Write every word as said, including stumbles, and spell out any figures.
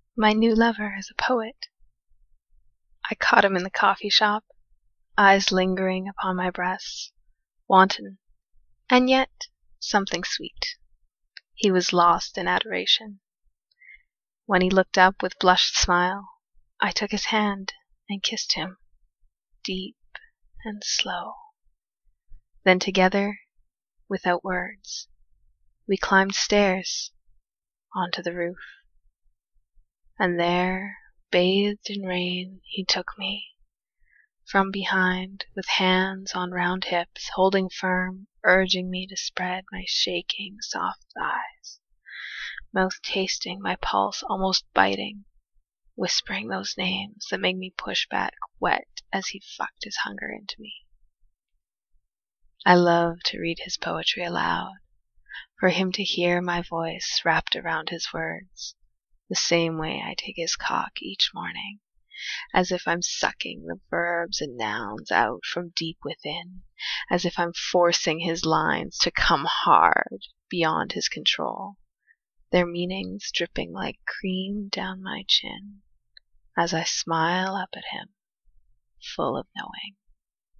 My new lover is a poet. I caught him in the coffee shop, eyes lingering upon my breasts, wanton, and yet something sweet. He was lost in adoration. When he looked up with blushed smile, I took his hand and kissed him, deep and slow. Then together, without words, we climbed stairs onto the roof. And there, bathed in rain, he took me from behind, with hands on round hips, holding firm, urging me to spread my shaking soft thighs, mouth tasting my pulse, almost biting, whispering those names that make me push back wet as he fucked his hunger into me. I love to read his poetry aloud, for him to hear my voice wrapped around his words, the same way I take his cock each morning, as if I'm sucking the verbs and nouns out from deep within, as if I'm forcing his lines to come hard beyond his control, their meanings dripping like cream down my chin, as I smile up at him, full of knowing.